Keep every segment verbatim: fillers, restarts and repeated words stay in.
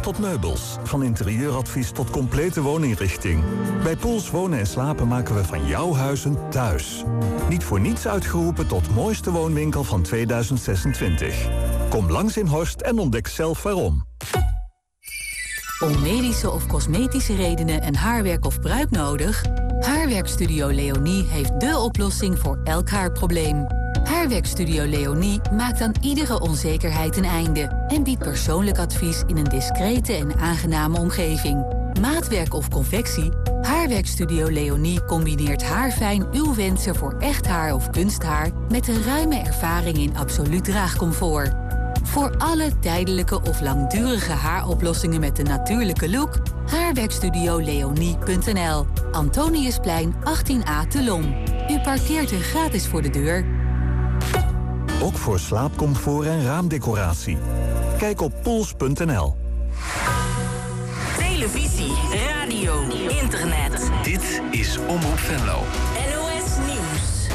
tot meubels, van interieuradvies tot complete wooninrichting. Bij Poels Wonen en Slapen maken we van jouw huis een thuis. Niet voor niets uitgeroepen tot mooiste woonwinkel van tweeduizend zesentwintig. Kom langs in Horst en ontdek zelf waarom. Om medische of cosmetische redenen een haarwerk of bruik nodig? Haarwerkstudio Leonie heeft dé oplossing voor elk haarprobleem. Haarwerkstudio Leonie maakt aan iedere onzekerheid een einde en biedt persoonlijk advies in een discrete en aangename omgeving. Maatwerk of convectie? Haarwerkstudio Leonie combineert haarfijn uw wensen voor echt haar of kunsthaar met een ruime ervaring in absoluut draagcomfort. Voor alle tijdelijke of langdurige haaroplossingen met een natuurlijke look, haarwerkstudio leonie punt n l. Antoniusplein achttien A te Lom. U parkeert er gratis voor de deur. Ook voor slaapcomfort en raamdecoratie. Kijk op poels punt n l. Televisie, radio, internet. Dit is Omroep Venlo. N O S Nieuws.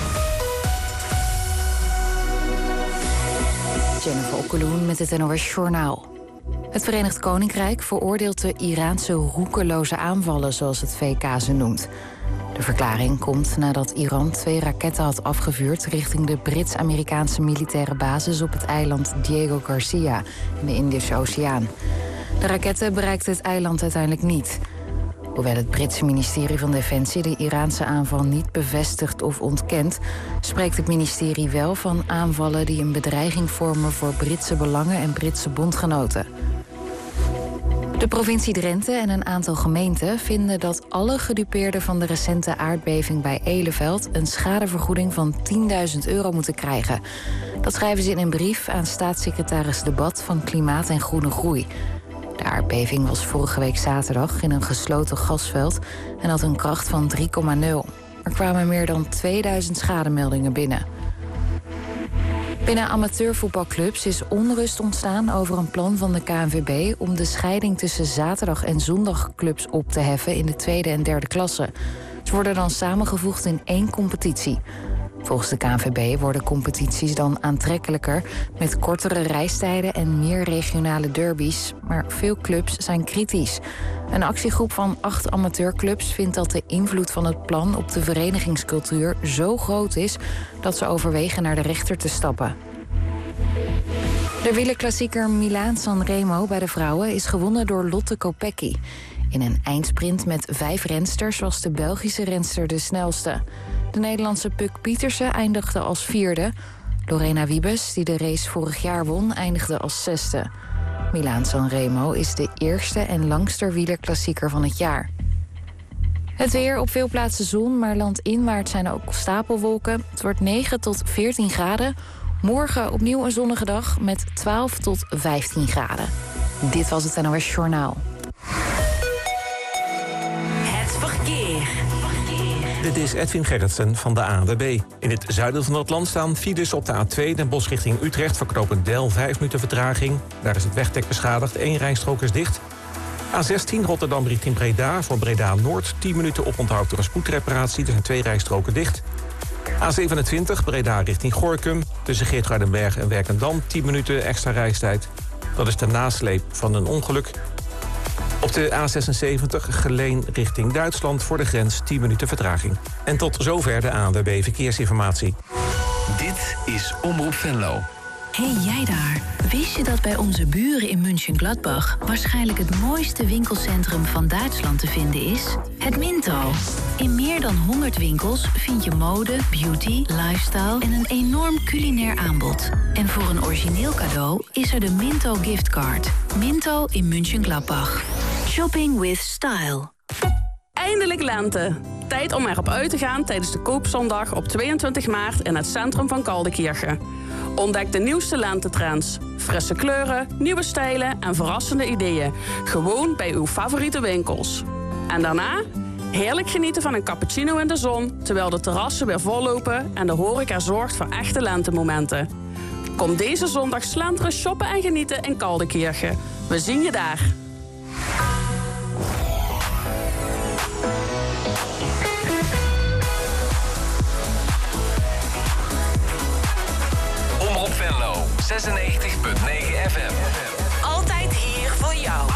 Jennifer Okkeloen met het N O S Journaal. Het Verenigd Koninkrijk veroordeelt de Iraanse roekeloze aanvallen, zoals het V K ze noemt. De verklaring komt nadat Iran twee raketten had afgevuurd richting de Brits-Amerikaanse militaire basis op het eiland Diego Garcia in de Indische Oceaan. De raketten bereikten het eiland uiteindelijk niet. Hoewel het Britse ministerie van Defensie de Iraanse aanval niet bevestigt of ontkent, spreekt het ministerie wel van aanvallen die een bedreiging vormen voor Britse belangen en Britse bondgenoten. De provincie Drenthe en een aantal gemeenten vinden dat alle gedupeerden van de recente aardbeving bij Eleveld een schadevergoeding van tienduizend euro moeten krijgen. Dat schrijven ze in een brief aan staatssecretaris De Bad van Klimaat en Groene Groei. De aardbeving was vorige week zaterdag in een gesloten gasveld en had een kracht van drie komma nul. Er kwamen meer dan tweeduizend schademeldingen binnen. Binnen amateurvoetbalclubs is onrust ontstaan over een plan van de K N V B om de scheiding tussen zaterdag- en zondagclubs op te heffen in de tweede en derde klasse. Ze worden dan samengevoegd in één competitie. Volgens de K N V B worden competities dan aantrekkelijker met kortere reistijden en meer regionale derbies. Maar veel clubs zijn kritisch. Een actiegroep van acht amateurclubs vindt dat de invloed van het plan op de verenigingscultuur zo groot is dat ze overwegen naar de rechter te stappen. De wielerklassieker Milaan-San Remo bij de vrouwen is gewonnen door Lotte Kopecky. In een eindsprint met vijf rensters was de Belgische renster de snelste. De Nederlandse Puk Pietersen eindigde als vierde. Lorena Wiebes, die de race vorig jaar won, eindigde als zesde. Milaan-San Remo is de eerste en langste wielerklassieker van het jaar. Het weer, op veel plaatsen zon, maar landinwaarts zijn ook stapelwolken. Het wordt negen tot veertien graden. Morgen opnieuw een zonnige dag met twaalf tot vijftien graden. Dit was het N O S Journaal. Het verkeer. Dit is Edwin Gerritsen van de A N W B. In het zuiden van het land staan files op de A twee Den Bosch richting Utrecht... voor knooppunt Del, vijf minuten vertraging. Daar is het wegdek beschadigd, één rijstrook is dicht. A zestien Rotterdam richting Breda, voor Breda Noord... tien minuten oponthoud door een spoedreparatie, er zijn twee rijstroken dicht. A zevenentwintig Breda richting Gorinchem, tussen Geertruidenberg en Werkendam... tien minuten extra reistijd. Dat is de nasleep van een ongeluk. Op de A zesenzeventig Geleen richting Duitsland, voor de grens tien minuten vertraging. En tot zover de A N W B Verkeersinformatie. Dit is Omroep Venlo. Hey jij daar, wist je dat bij onze buren in München-Gladbach waarschijnlijk het mooiste winkelcentrum van Duitsland te vinden is? Het Minto. In meer dan honderd winkels vind je mode, beauty, lifestyle en een enorm culinair aanbod. En voor een origineel cadeau is er de Minto giftcard. Minto in München-Gladbach. Shopping with style. Eindelijk lente. Tijd om erop uit te gaan tijdens de Koopzondag op tweeëntwintig maart in het centrum van Kaldekirchen. Ontdek de nieuwste lentetrends, frisse kleuren, nieuwe stijlen en verrassende ideeën. Gewoon bij uw favoriete winkels. En daarna heerlijk genieten van een cappuccino in de zon, terwijl de terrassen weer vollopen en de horeca zorgt voor echte lentemomenten. Kom deze zondag slenteren, shoppen en genieten in Kaldekirchen. We zien je daar. Omroep Venlo, zesennegentig komma negen F M. Altijd hier voor jou.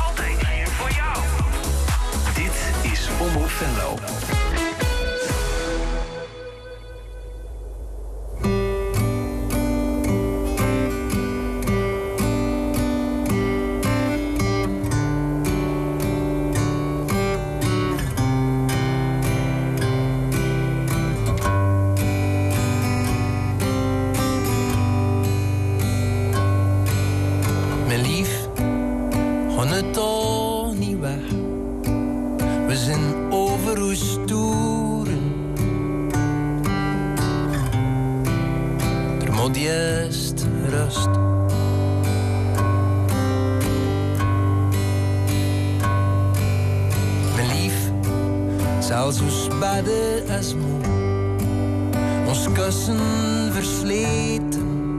nog die eerste rust. Mijn lief, zelfs hoe spade als moe, ons kussen versleten.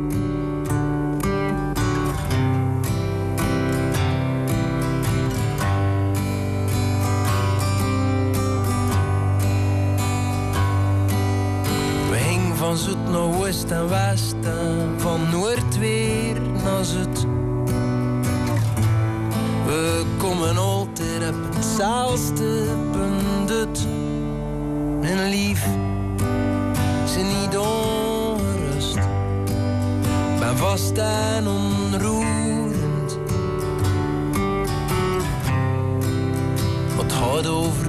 Van zoet naar west en west en van noord weer naar zuid. We komen altijd op hetzelfde punt uit. Mijn lief, ze niet ongerust. Ben vast en onroerend. Wat gaat over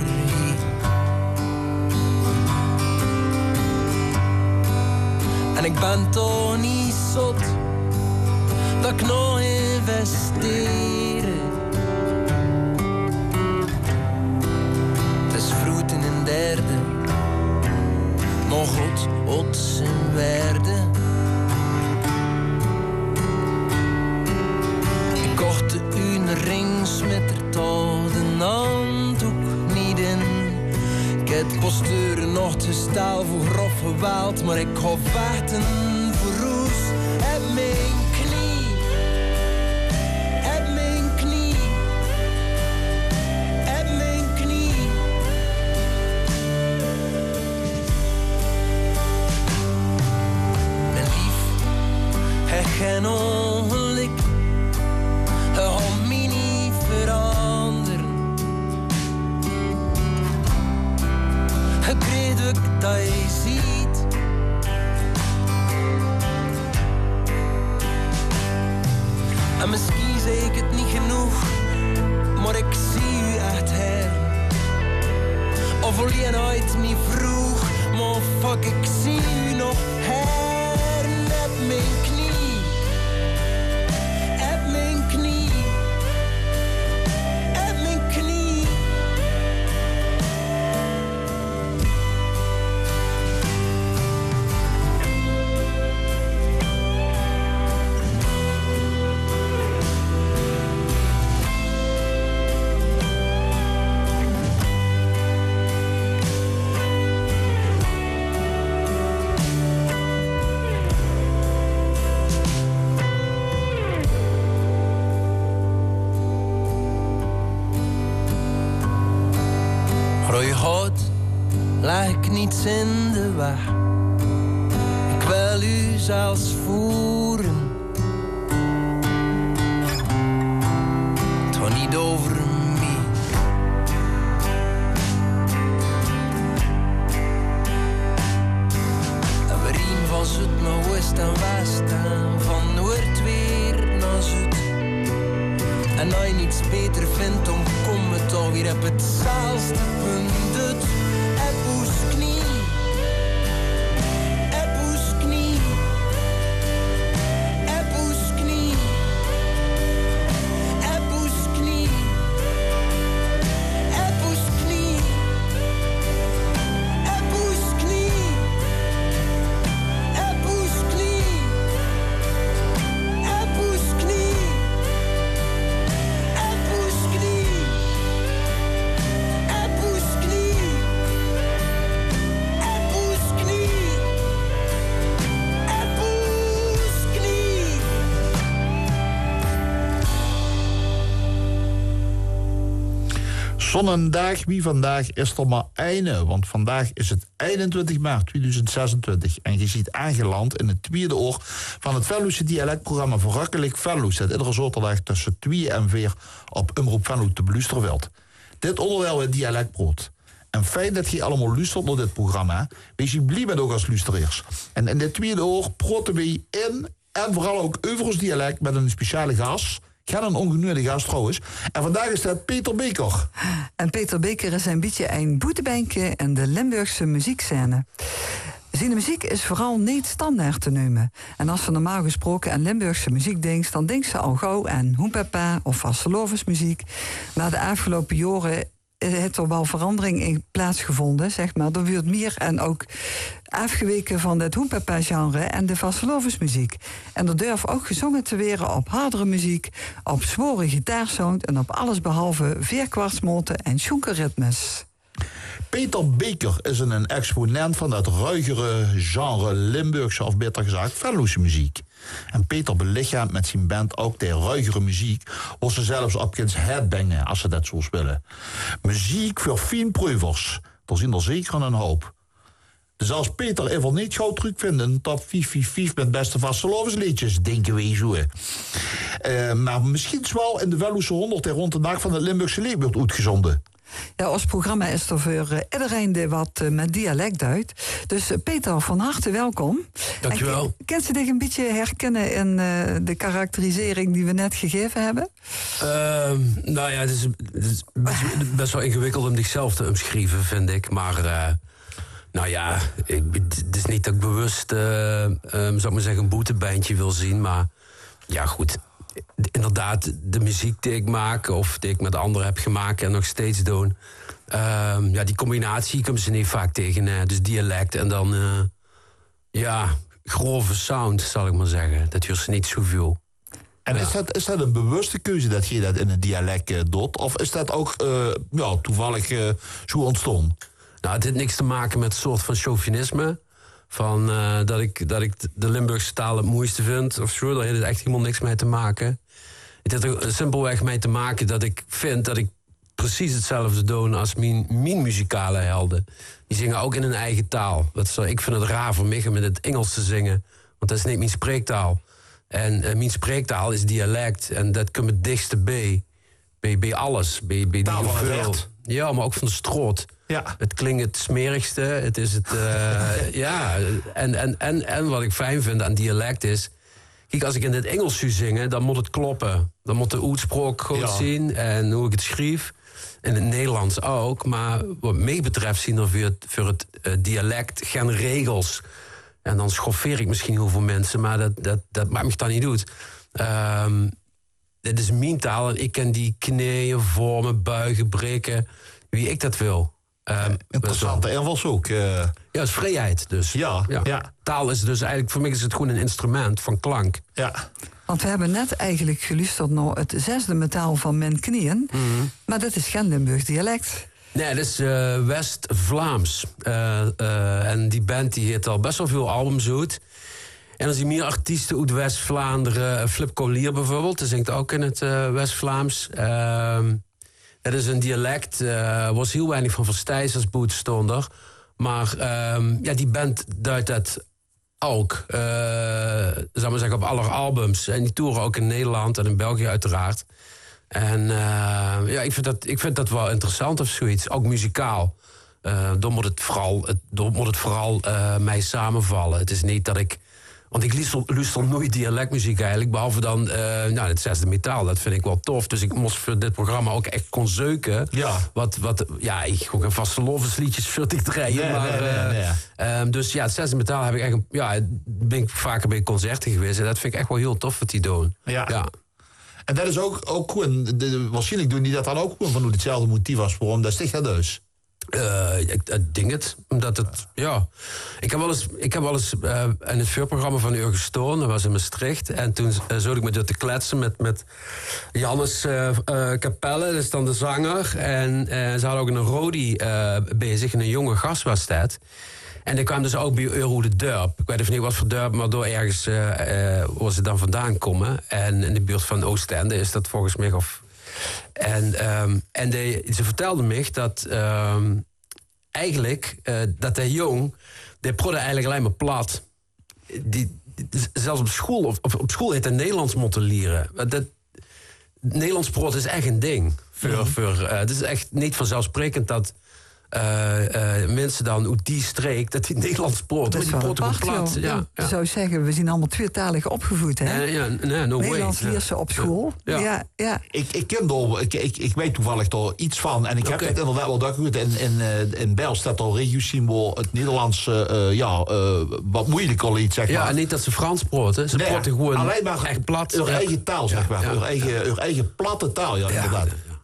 en ik ben toch niet zot dat ik nog investeren. Het is vroeg in een derde, maar God, God zijn waarde. Ik kocht de een ringsmitter tot een handdoek niet in. Ik heb posturen nog te staal voor grof geweld, maar ik ga vechten voor roes. Heb mijn knie, heb mijn knie, heb mijn knie. Mijn lief, hij geen ongeluk, hij gaat mij niet veranderen. Ik weet ook dat je ziet. En misschien zei ik het niet genoeg, maar ik zie u echt her. Of alleen uit niet vroeg, maar fuck, ik zie u nog her. Heb mijn knie, heb mijn knie, heb mijn knie. Rooi hout, leg ik niets in de weg. Ik wil u zelfs voeren. Het gaat niet over mij. En we riem van zuid naar west en west en van noord weer naar zuid. En als je niets beter vindt, dan kom je toch weer op hetzelfde punt uit. En poes knie, en poes knie, en poes knie, en poes knie, en poes knie, en poes knie, en poes knie, en poes knie. Zondag, wie vandaag is er maar einde, want vandaag is het eenentwintig maart tweeduizend zesentwintig en je ziet aangeland in het tweede oor van het Venlose dialectprogramma Verrukkelijk Venloos, dat iedere zaterdag tussen twee en vier op Omroep Venlo te beluisteren wordt. Dit onderwerp is dialectbrood. En fijn dat je allemaal luistert naar dit programma. Wees je blij met ook als luisteraars. En in dit tweede oor praten we in en vooral ook over ons dialect met een speciale gast. Geen een ongenuurde gast trouwens. En vandaag is dat Peter Beker. En Peter Beker is een beetje een boetebenkje in de Limburgse muziekscène. Zijn muziek is vooral niet standaard te nemen. En als ze normaal gesproken aan Limburgse muziek denkt, dan denkt ze al gauw aan hoenpapa of vastelovensmuziek. Maar de afgelopen jaren heeft er wel verandering in plaatsgevonden, zeg maar. Er wordt meer en ook afgeweken van het hoenpapa-genre en de vastelovensmuziek. En er durft ook gezongen te worden op hardere muziek, op zware gitaarsound en op alles behalve veerkwartsmoten en schoenkerritmes. Peter Beker is een exponent van dat ruigere genre Limburgse, of beter gezegd, Venloze muziek. En Peter belichaamt met zijn band ook de ruigere muziek, waar ze zelfs op kunnen headbangen, als ze dat zo willen. Muziek voor fijnproevers, daar zijn er zeker een hoop. Dus als Peter even niet gauw terugvindt in top vijf vijf vijf met beste vastelovensliedjes, denken we zo. Uh, maar misschien is wel in de Venloze honderd rond de dag van het Limburgse lied wordt uitgezonden. Ja, ons programma is er voor uh, iedereen die wat uh, met dialect uit. Dus uh, Peter, van harte welkom. Dankjewel. Kan je zich een beetje herkennen in uh, de karakterisering die we net gegeven hebben? Uh, nou ja, het is, het is best, best wel ingewikkeld om zichzelf te omschrijven, vind ik. Maar uh, nou ja, ik, het is niet dat ik bewust, uh, um, zou ik maar zeggen, een boetebandje wil zien. Maar ja, goed. Inderdaad, de muziek die ik maak, of die ik met anderen heb gemaakt en nog steeds doe, uh, ja, die combinatie komen ze niet vaak tegen. Uh, dus dialect en dan, uh, ja, grove sound, zal ik maar zeggen. Dat is niet zoveel. En ja. is, dat, is dat een bewuste keuze dat je dat in het dialect uh, doet? Of is dat ook uh, ja, toevallig uh, zo ontstaan? Nou, het heeft niks te maken met een soort van chauvinisme. Van uh, dat, ik, dat ik de Limburgse taal het mooiste vind of zo. Daar heeft het echt helemaal niks mee te maken. Het heeft er simpelweg mee te maken dat ik vind dat ik precies hetzelfde doe als mijn, mijn muzikale helden. Die zingen ook in hun eigen taal. Dat is, ik vind het raar voor mij om in het Engels te zingen. Want dat is niet mijn spreektaal. En uh, mijn spreektaal is dialect. En dat komt het dichtste bij. Bij, bij alles. Bij, bij taal van het recht. Ja, maar ook van de stroot. Ja. Het klinkt het smerigste. Het is het, uh, ja. En, en, en, en wat ik fijn vind aan dialect is, kijk, als ik in het Engels zou zingen, dan moet het kloppen. Dan moet de uitspraak goed ja. zien en hoe ik het schreef. In het Nederlands ook. Maar wat mij betreft zien er voor het, voor het uh, dialect geen regels. En dan schoffeer ik misschien heel veel mensen, maar dat, dat, dat maakt me dan niet uit. Um, dit is mijn taal en ik ken die knieën, vormen, buigen, breken, wie ik dat wil. Um, Interessante invalshoek. Uh... Ja, het is vrijheid dus. Ja, ja. ja. Taal is dus eigenlijk, voor mij is het gewoon een instrument van klank. Ja. Want we hebben net eigenlijk geluisterd naar het zesde metaal van Mijn Knieën. Mm-hmm. Maar dat is geen Limburgs dialect. Nee, dat is uh, West-Vlaams. Uh, uh, en die band die heeft al best wel veel albums uit. En als je meer artiesten uit West-Vlaanderen, Flip Collier bijvoorbeeld, die zingt ook in het uh, West-Vlaams. Uh, dat is een dialect, er uh, was heel weinig van Verstijs als boetstonder. Maar uh, ja, die band duidt dat ook. Uh, zal maar zeggen, op alle albums. En die toeren ook in Nederland en in België uiteraard. En uh, ja, ik vind, dat, ik vind dat wel interessant of zoiets, ook muzikaal. Uh, dan moet het vooral, het, dan moet het vooral uh, mij samenvallen. Het is niet dat ik, want ik luister, luister nooit dialectmuziek eigenlijk, behalve dan uh, nou, het zesde metaal. Dat vind ik wel tof. Dus ik moest voor dit programma ook echt kon zeuken. Ja. Wat, wat, ja, ik ook een vastelovensliedjes voor die draaien. Nee, maar, nee, nee, nee. Uh, um, dus ja, het zesde metaal heb ik echt, ja, ben ik vaker bij concerten geweest. En dat vind ik echt wel heel tof wat die doen. Ja. ja. En dat is ook, ook gewoon, de, waarschijnlijk doen die dat dan ook gewoon van hoe hetzelfde motief was voor hem. Dat sticht dat dus. Uh, ik, ik denk het, omdat het, ja. Ik heb wel eens, ik heb wel eens uh, in het vuurprogramma van u gestaan, dat was in Maastricht. En toen uh, zat ik me door te kletsen met, met Jannes uh, uh, Capelle, dat is dan de zanger. En uh, ze hadden ook een Rodi uh, bezig, een jonge gast was dat. En die kwam dus ook bij Euro de Durp. Ik weet even niet wat voor Durp, maar door ergens uh, uh, waar ze dan vandaan komen. En in de buurt van Oostende is dat volgens mij. Of... En, um, en de, ze vertelde me dat um, eigenlijk, uh, dat de jong, die prodde eigenlijk alleen maar plat. Die, die, zelfs op school, of, op, op school heet het Nederlands moeten leren. Dat, Nederlands prot is echt een ding. Voor, mm-hmm. voor, uh, het is echt niet vanzelfsprekend dat Uh, uh, mensen dan uit die streek, dat die Nederlands poort, dat is wel apart, plat. Ja, ja. Je zou zeggen, we zijn allemaal tweetalig opgevoed, hè? Uh, ja, nee, no Nederlands leersen ja. op school. Ja. Ja, ja. Ik, ik ken er, ik, ik, ik weet toevallig er iets van, en ik heb okay. het inderdaad wel doorgehoord. In, in, uh, in Bijl staat al regio het Nederlands uh, ja, uh, wat moeilijker iets, zeg maar. Ja, en niet dat ze Frans proten, ze nee, proten gewoon alleen maar echt plat. Hun ja. eigen taal, zeg maar. Ja. Hun, eigen, ja. hun eigen platte taal, ja, ja inderdaad. Ja. Ja.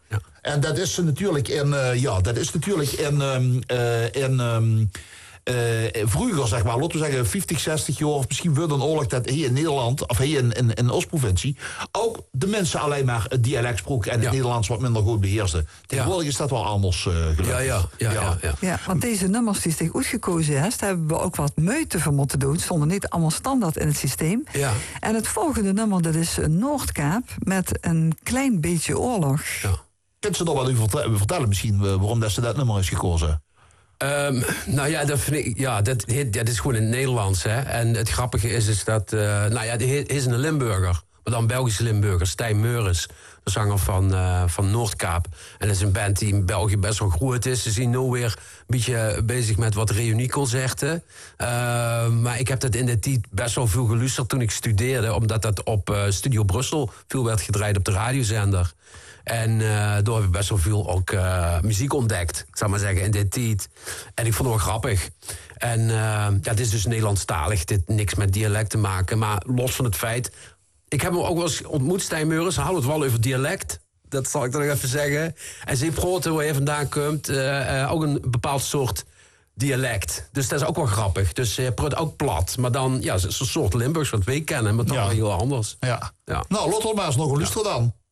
En dat is natuurlijk in, uh, ja, dat is natuurlijk in, um, uh, in um, uh, vroeger, zeg maar, laten we zeggen vijftig, zestig jaar, of misschien voor een oorlog, dat hier in Nederland, of hier in, in, in de Oostprovincie, ook de mensen alleen maar het dialect spraken en het ja. Nederlands wat minder goed beheersten. Tegenwoordig ja. is dat wel anders uh, gelukkig. Ja, ja, ja, ja. Ja, ja. ja, want deze nummers die zich uitgekozen heeft, daar hebben we ook wat moeite voor moeten doen. Stonden niet allemaal standaard in het systeem. Ja. En het volgende nummer, dat is Noordkaap met een klein beetje oorlog. Ja. Kunt ze nog wel u vertellen, vertellen misschien waarom dat ze dat nummer is gekozen? Um, nou ja, dat vind ik, ja, dat, dat is gewoon in het Nederlands. Hè? En het grappige is, is dat, uh, nou ja, hij is een Limburger, maar dan Belgische Limburger, Stijn Meuris, de zanger van, uh, van Noordkaap. En dat is een band die in België best wel groot is. Ze zijn nu weer een beetje bezig met wat reunieconcerten. Uh, maar ik heb dat in de tijd best wel veel geluisterd toen ik studeerde, omdat dat op uh, Studio Brussel veel werd gedraaid op de radiozender. En uh, door heb ik best wel veel ook uh, muziek ontdekt, ik zou maar zeggen, in dit tijd. En ik vond het wel grappig. En uh, ja, het is dus Nederlandstalig, dit niks met dialect te maken. Maar los van het feit, ik heb hem ook wel eens ontmoet, Stijn Meuris. Ze hadden het wel over dialect, dat zal ik dan nog even zeggen. En ze praten waar je vandaan komt, uh, uh, ook een bepaald soort dialect. Dus dat is ook wel grappig. Dus je praat ook plat, maar dan, ja, het is een soort Limburgs wat wij kennen, maar toch ja. wel heel anders. Ja. Ja. Nou, Lotte maar eens nog een luisteren ja. dan.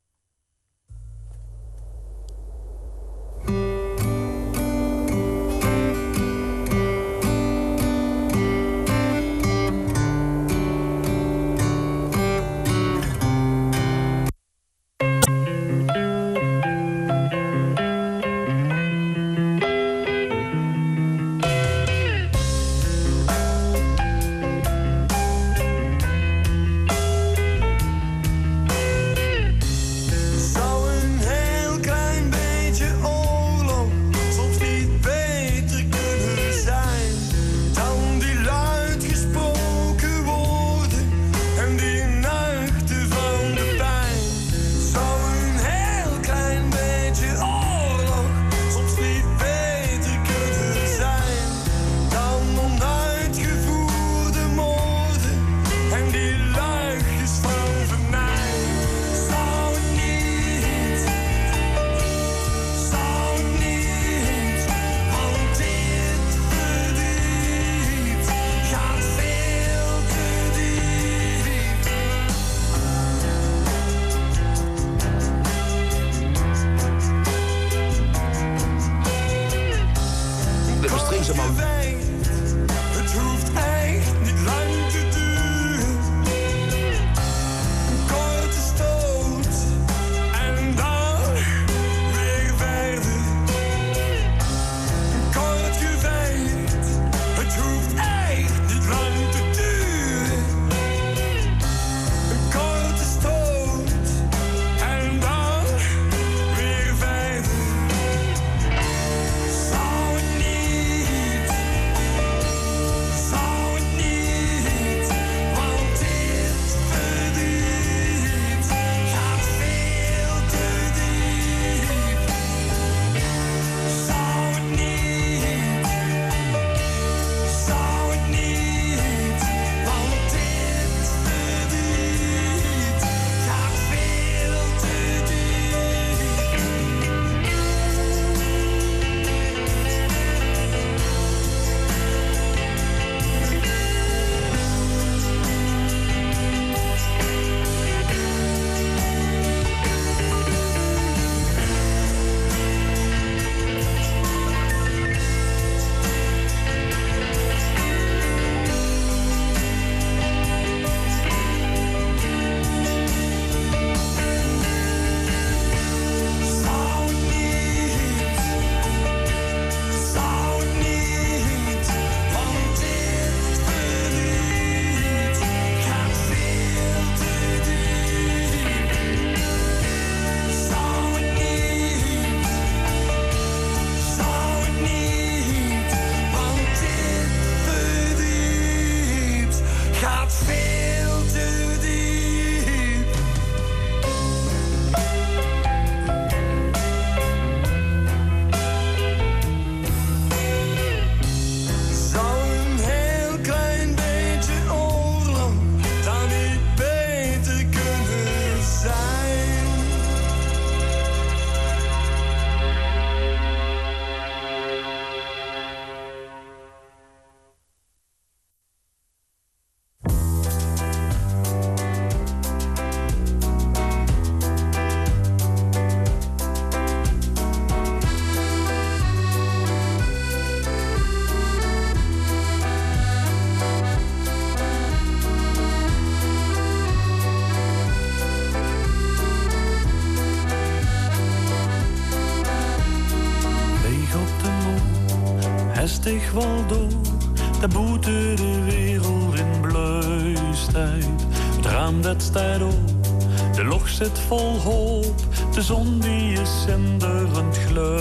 weg wel door, daar boete de wereld in bluistijd. Het raam dat staat op, de log zit vol hoop, de zon die is zinderend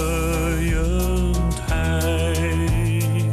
gluiendheid.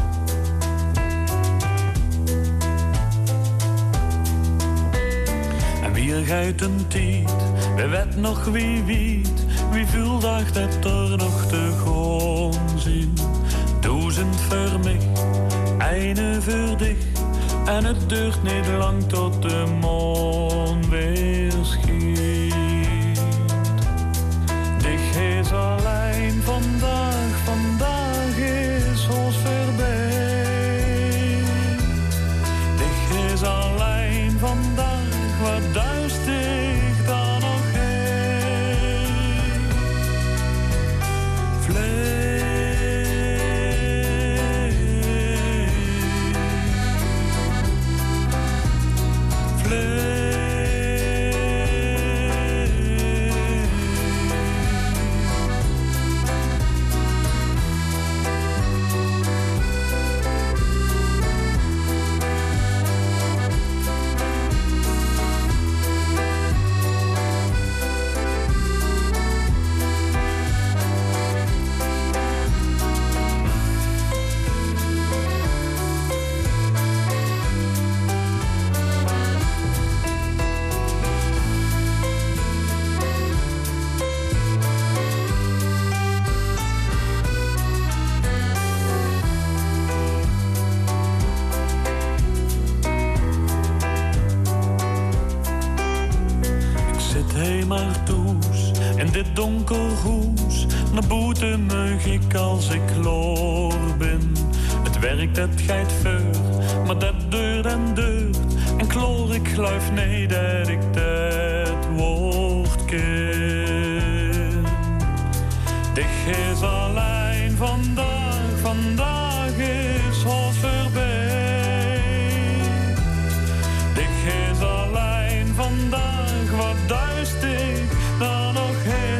En wie gaat een tijd, wie weet nog wie weet, wie veel dacht dat er nog te gaan zien. Duizend voor mij, eine voor dich, en het duurt niet lang tot de maan weer schijnt. Dich is alleen vandaag, vandaag is ons voorbij. Dich is alleen vandaag, wat duist ik dan nog heen? Vlees. Donker hoes, naar boete mug ik als ik klaar ben. Het werk dat gaat ver, maar dat duurt en duurt. En kloor ik geloof niet dat ik dat woord ken. Dich is alleen vandaag, vandaag is ons voorbij. Dich is alleen vandaag, wat duist ik dan nog heen?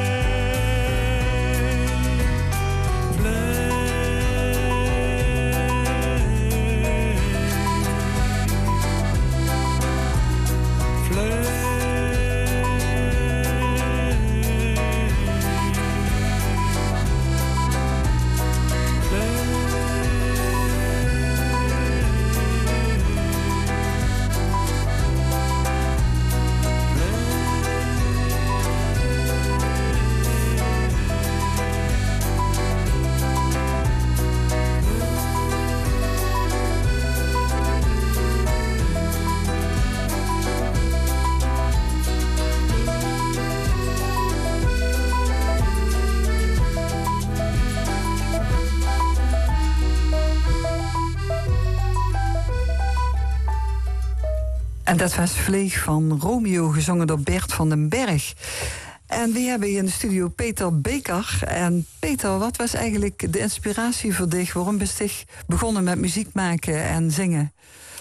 En dat was Vleeg van Romeo, gezongen door Bert van den Berg. En we hebben hier in de studio Peter Beker. En Peter, wat was eigenlijk de inspiratie voor dich? Waarom ben je begonnen met muziek maken en zingen?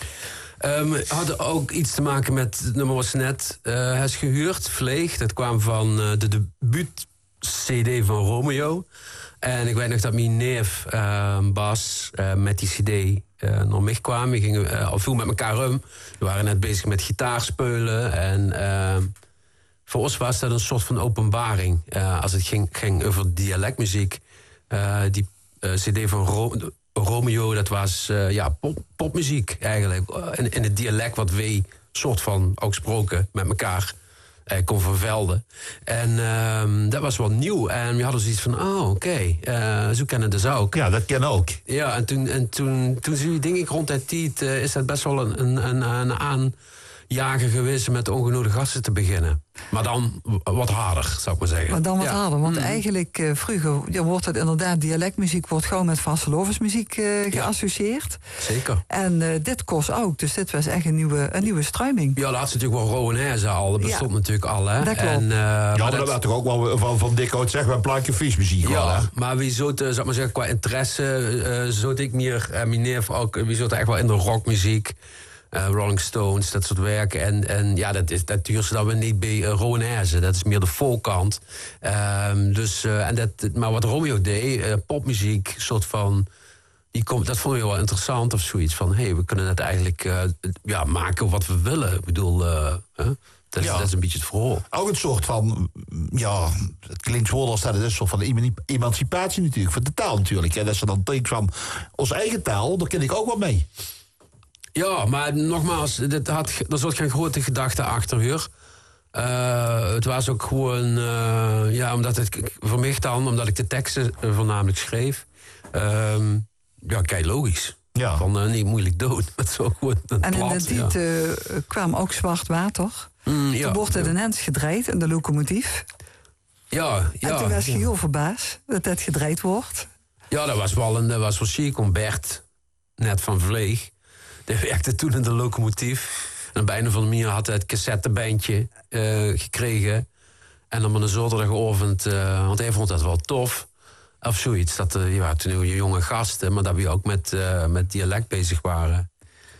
Um, had ook iets te maken met het nummer was net uh, is gehuurd, Vleeg. Dat kwam van uh, de debuut-C D van Romeo. En ik weet nog dat mijn neef uh, Bas uh, met die cd uh, naar mij kwam. We gingen uh, al veel met elkaar om. We waren net bezig met gitaarspelen. En uh, voor ons was dat een soort van openbaring. Uh, als het ging, ging over dialectmuziek. Uh, die uh, cd van Ro- Romeo, dat was uh, ja, pop, popmuziek eigenlijk. In, in het dialect wat wij soort van ook gesproken met elkaar uh, kon vervelden. En uh, dat was wel nieuw. En we hadden zoiets van, oh, oké, okay, uh, zo kennen dus ook. Ja, dat ken ook. Ja, en toen, en toen, toen zie je, denk ik, rond dat tijd uh, is dat best wel een, een, een, een aanjager geweest met de Ongenodigde Gasten te beginnen. Maar dan wat harder, zou ik maar zeggen. Maar dan wat ja. harder, want mm. eigenlijk uh, vroeger ja, wordt het inderdaad, dialectmuziek wordt gewoon met vastelovensmuziek uh, geassocieerd. Ja, zeker. En uh, dit kost ook, dus dit was echt een nieuwe, een nieuwe struiming. Ja, laatst natuurlijk wel Rowanese al, dat bestond ja. natuurlijk al. Hè? Dat klopt. En, uh, ja, maar dat dat werd toch ook wel van, van dik oud zeggen, we een plaatje viesmuziek. Ja, wel, hè? maar wie zou het, zou ik maar zeggen, qua interesse, uh, zou ik meer, uh, mijn neef ook, wie zou het echt wel in de rockmuziek. Uh, Rolling Stones, dat soort werk. En, en ja, dat, is, dat duurt ze dan weer niet bij uh, Rowanese. Dat is meer de folkkant. Uh, dus, uh, en dat, maar wat Romeo deed, uh, popmuziek, soort van die komt, dat vond je wel interessant of zoiets. Van, hé, hey, we kunnen het eigenlijk uh, ja, maken wat we willen. Ik bedoel, uh, huh? dat, is, ja. dat is een beetje het verhaal. Ook een soort van, ja, het klinkt zo als dat het is, een soort van emancipatie natuurlijk, voor de taal natuurlijk. En dat ze dan denkt van, onze eigen taal, daar ken ik ook wel mee. Ja, maar nogmaals, dit had, er zat geen grote gedachte achter, hoor. Uh, het was ook gewoon, uh, ja, omdat het, voor mij dan, omdat ik de teksten uh, voornamelijk schreef, uh, ja, kei logisch. Ja. Van, uh, niet moeilijk dood. Het zo gewoon een en plat, in de tiet ja. uh, kwam ook zwart water. Mm, ja, toen wordt het ja. een hens gedraaid in de locomotief. Ja, ja. En toen was je ja. heel verbaasd dat het gedraaid wordt. Ja, dat was wel een, dat was wel chic. Om Bert, net van Vleeg, die werkte toen in de locomotief. En op einde van de manier had hij het cassettebandje uh, gekregen. En dan op een zaterdagavond, uh, want hij vond dat wel tof. Of zoiets. Dat uh, je waren toen jonge gasten, maar dat we ook met, uh, met dialect bezig waren.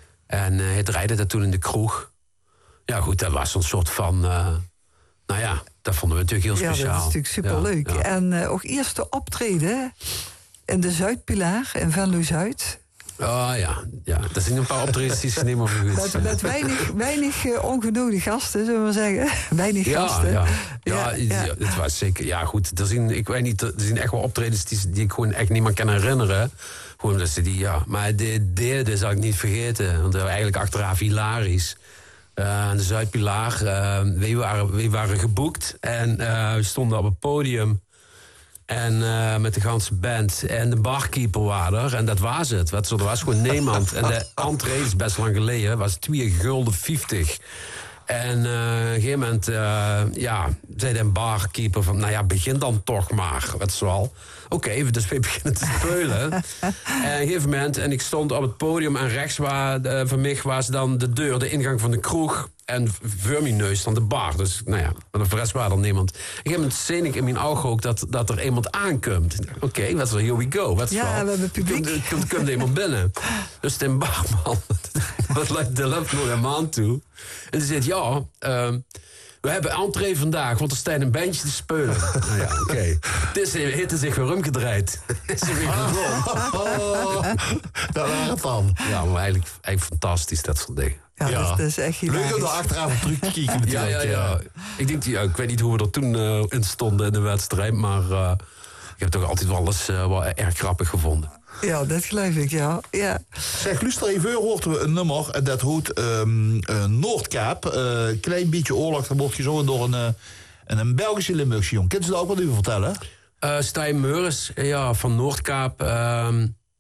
En uh, hij draaide dat toen in de kroeg. Ja goed, dat was een soort van, uh, nou ja, dat vonden we natuurlijk heel speciaal. Ja, dat is natuurlijk superleuk. Ja, ja. En uh, ook eerste optreden in de Zuidpilaar in Venlo-Zuid. Oh ja, ja, dat zijn een paar optredens die ze niet meer vergeten. Met, met weinig, weinig uh, ongenodigde gasten, zullen we maar zeggen. Weinig ja, gasten. Ja, ja, ja, ja. ja, het was zeker. Ja, goed. Er zijn, ik weet niet, er zijn echt wel optredens die, die ik gewoon echt niet meer kan herinneren. Gewoon dat ze die, ja. Maar de derde zal ik niet vergeten. Want dat was eigenlijk achteraf hilarisch. Uh, de Zuidpilaar. Uh, we, waren, we waren geboekt en uh, we stonden op het podium. En uh, met de ganse band. En de barkeeper waren er. En dat was het. Er was gewoon niemand. En de entree is best lang geleden. Was twee gulden vijftig. En uh, op een gegeven moment, uh, ja, zei de barkeeper van, nou ja, begin dan toch maar. Wat is wel. Oké, okay, dus we beginnen te spelen. En op een gegeven moment, en ik stond op het podium en rechts waar, uh, van mij was dan de deur, de ingang van de kroeg. En voor mijn neus dan de bar. Dus, nou ja, maar de rest was er niemand. Op een gegeven moment zie ik in mijn oog ook dat, dat er iemand aankomt. Oké, okay, wat is er, here we go. Wat ja, wel. We hebben publiek. Er komt, komt iemand binnen. Dus de barman, dat lijkt de loopt nog een maand toe. En die zegt, ja, uh, we hebben entree vandaag, want er staat een bandje te spelen. Nou ja, oké. Okay. Het heeft zich weer omgedraaid. Is er weer gedronken. Oh, daar waren het dan. Ja, maar eigenlijk, eigenlijk fantastisch, dat soort dingen. Ja, ja. Dat, dat is echt hilarisch. Leuk om daar achteraf op terug te kijken natuurlijk. Ja, ja, ja. Ik, denk, ja, ik weet niet hoe we er toen uh, in stonden in de wedstrijd, maar uh, ik heb het toch altijd wel eens uh, wel erg grappig gevonden. Ja, dat geloof ik, ja. ja. Zeg, luister even, hoorden we een nummer en dat hoort um, uh, Noordkaap. Een uh, klein beetje oorlog, dat wordt gezongen door een, uh, een Belgische Limburgse jong. Kunt u daar ook wat over vertellen? Uh, Stijn Meuris, ja, van Noordkaap. Uh,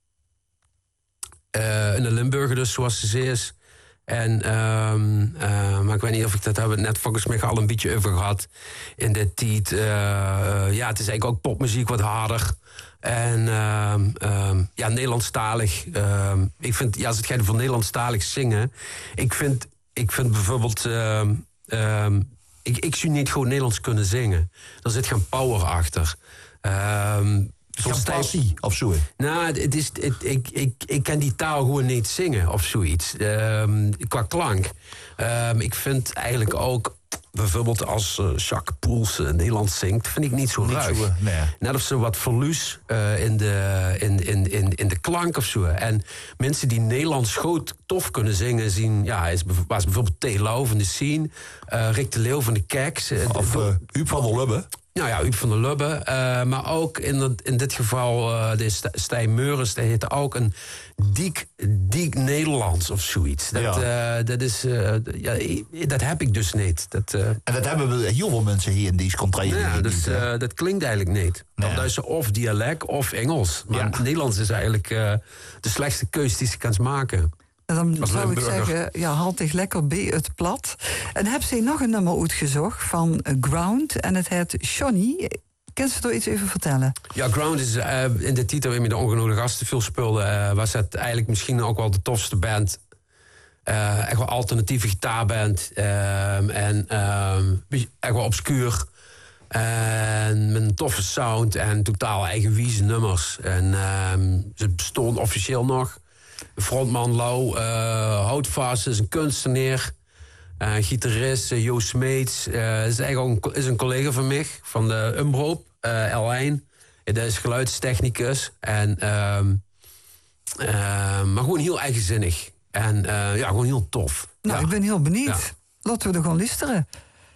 uh, in de Limburger dus, zoals ze is. En, um, uh, maar ik weet niet of ik dat hebben net volgens mij al een beetje over gehad in de tijd. Uh, ja, het is eigenlijk ook popmuziek wat harder. En uh, uh, ja, Nederlandstalig. Uh, ik vind, ja, als het gaat over Nederlandstalig zingen. Ik vind, ik vind bijvoorbeeld. Uh, uh, ik, ik zie niet gewoon Nederlands kunnen zingen. Er zit geen power achter. Uh, Zo'n passie of zo? Nou, het is, het, ik, ik, ik kan die taal gewoon niet zingen of zoiets. Uh, qua klank. Uh, ik vind eigenlijk ook, bijvoorbeeld als uh, Jacques Poels uh, Nederlands zingt, vind ik niet zo ruig. Zo, nee. Net of ze wat verluis uh, in, de, in, in, in, in de klank of zo. En mensen die Nederlands goed tof kunnen zingen, zien, ja, is, was bijvoorbeeld T. Lau van de Scene, uh, Rick de Leeuw van de Keks. Uh, of uh, Huub van der Lubbe. Nou ja, Huub van der Lubbe. Uh, maar ook in, de, in dit geval, uh, de Stijn Meuris, die heette ook een diek, diek Nederlands of zoiets. Dat, ja. uh, dat, is, uh, ja, dat heb ik dus niet. Dat, uh, en dat hebben we heel veel mensen hier in deze contraien. Ja, dus, uh, dat klinkt eigenlijk niet. Nee. Dat is of dialect of Engels. Maar ja. Nederlands is eigenlijk uh, de slechtste keus die ze kan maken. En dan zou ik zeggen, ja, haltig lekker bij het plat. En heb ze nog een nummer uitgezocht van Ground. En het heet Johnny. Kan ze er iets over vertellen? Ja, Ground is uh, in de titel waarmee de ongenodigde gasten veel speelden. Uh, was het eigenlijk misschien ook wel de tofste band. Uh, echt wel alternatieve gitaarband. Uh, en uh, echt wel obscuur. En met een toffe sound en totaal eigenwijze nummers. En uh, ze bestonden officieel nog. Frontman Lau, uh, Houtvast is een kunstenaar. Uh, gitarist uh, Joost Smeets uh, is eigenlijk een, is een collega van mij, van de Umroop, uh, Elijn. Dat is geluidstechnicus. En uh, Uh, maar gewoon heel eigenzinnig. En uh, ja, gewoon heel tof. Nou, ja. ik ben heel benieuwd. Ja. Laten we er gewoon luisteren.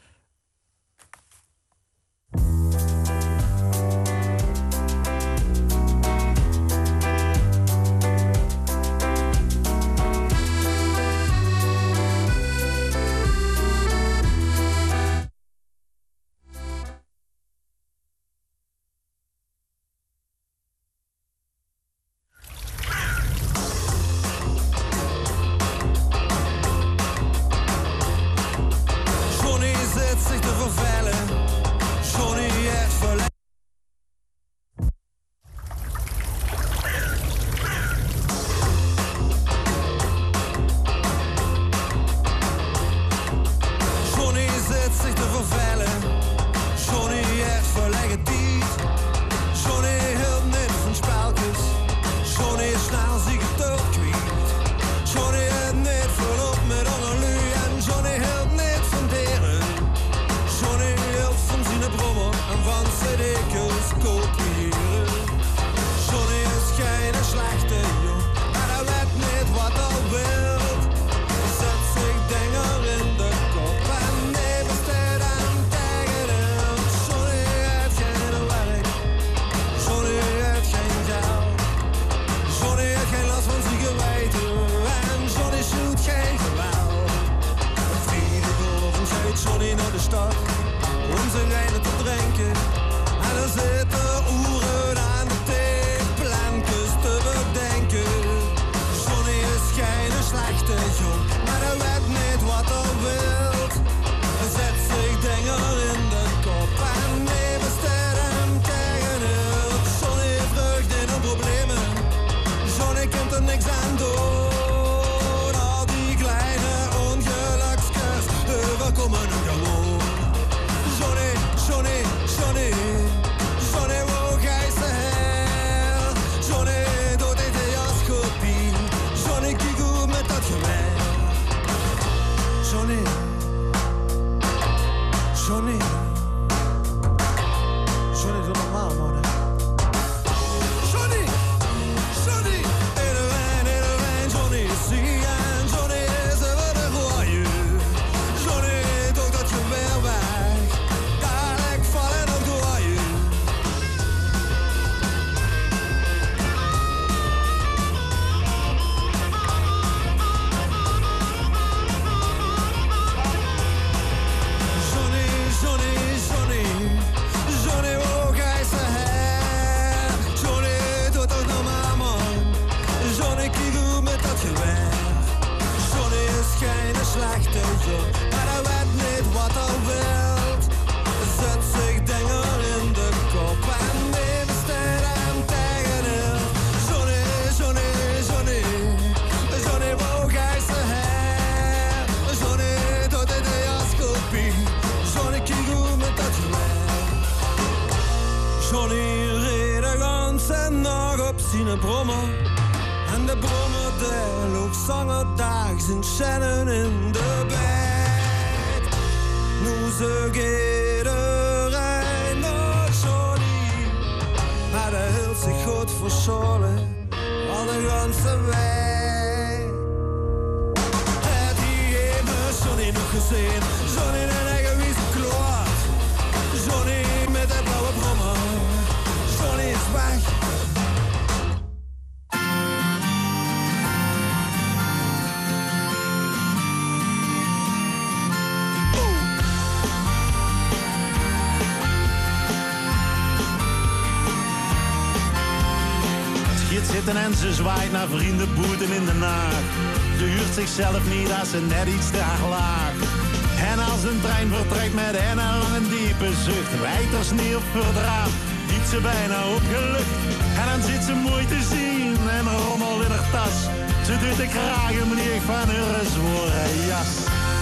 En ze zwaait naar vrienden, boeten in de nacht. Ze huurt zichzelf niet als ze net iets te laag. En als een trein vertrekt met hen een lange diepe zucht, wijt er sneeuw op verdraaf, biedt ze bijna opgelucht. En dan zit ze mooi te zien en rommel in haar tas. Ze doet de kragen meneer van haar zworen jas.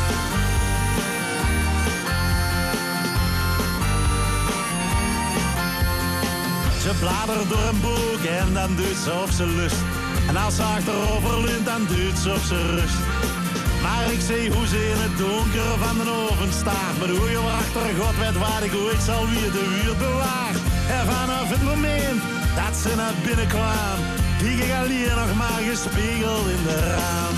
Ze bladert door een boek en dan doet ze of ze lust. En als ze achterover leunt, dan doet ze of ze rust. Maar ik zie hoe ze in het donker van de oven staat. Maar hoe je achter God weet waar ik ooit zal weer de wuur bewaart. En vanaf het moment dat ze naar binnen kwam, die ik alleen nog maar gespiegeld in de raam.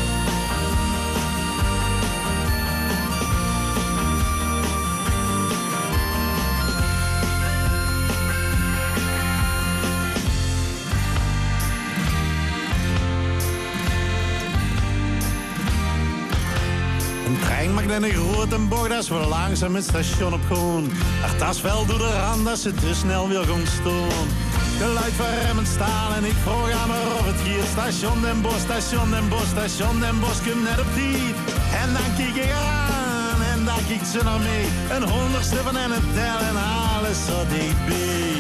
Een trein maakt een grote bocht als we langzaam het station op gaan. Ach, dat is wel door de rand dat ze te snel weer gaan staan. Geluid van remmen staan en ik vroeg aan me of het hier. Station Den Bosch, station Den Bosch, station Den Bosch, kom net op tijd. En dan kijk ik aan en dan kijkt ze naar mee. Een honderdste van en het tel en alles zo dichtbij.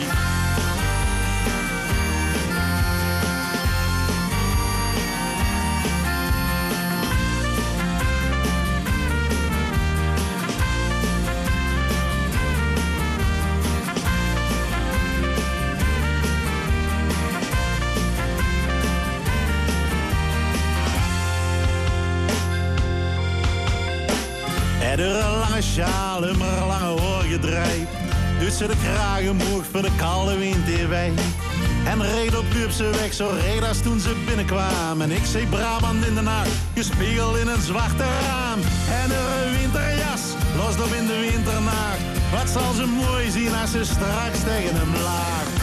Door een lange sjaal, een maar lange oor gedraaid. Doet ze de kraag omhoog voor de koude wind in wij. En reed op ze weg, zo reed als toen ze binnenkwamen. En ik zei Brabant in de nacht, gespiegeld in een zwarte raam. En een winterjas, lost op in de winternacht. Wat zal ze mooi zien als ze straks tegen hem laagt.